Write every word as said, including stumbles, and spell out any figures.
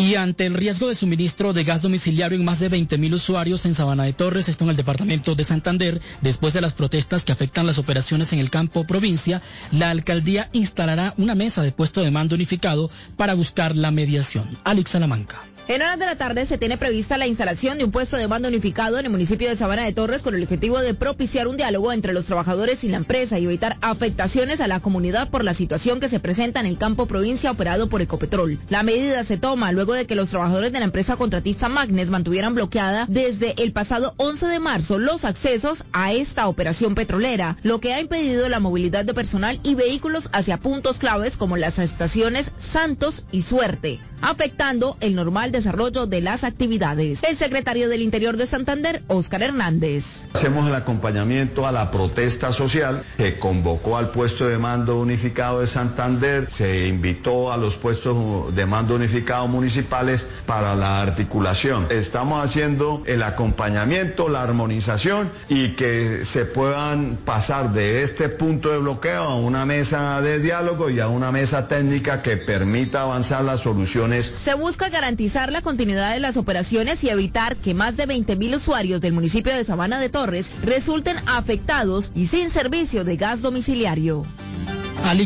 Y ante el riesgo de suministro de gas domiciliario en más de veinte mil usuarios en Sabana de Torres, esto en el departamento de Santander, después de las protestas que afectan las operaciones en el campo provincia, la alcaldía instalará una mesa de puesto de mando unificado para buscar la mediación. Alex Salamanca. En horas de la tarde se tiene prevista la instalación de un puesto de mando unificado en el municipio de Sabana de Torres con el objetivo de propiciar un diálogo entre los trabajadores y la empresa y evitar afectaciones a la comunidad por la situación que se presenta en el campo provincia operado por Ecopetrol. La medida se toma luego de que los trabajadores de la empresa contratista Magnes mantuvieran bloqueada desde el pasado once de marzo los accesos a esta operación petrolera, lo que ha impedido la movilidad de personal y vehículos hacia puntos claves como las estaciones Santos y Suerte, afectando el normal desarrollo de las actividades. El secretario del Interior de Santander, Óscar Hernández. Hacemos el acompañamiento a la protesta social que convocó al puesto de mando unificado de Santander, se invitó a los puestos de mando unificado municipales para la articulación. Estamos haciendo el acompañamiento, la armonización y que se puedan pasar de este punto de bloqueo a una mesa de diálogo y a una mesa técnica que permita avanzar las soluciones. Se busca garantizar la continuidad de las operaciones y evitar que más de veinte mil usuarios del municipio de Sabana de Torres resulten afectados y sin servicio de gas domiciliario.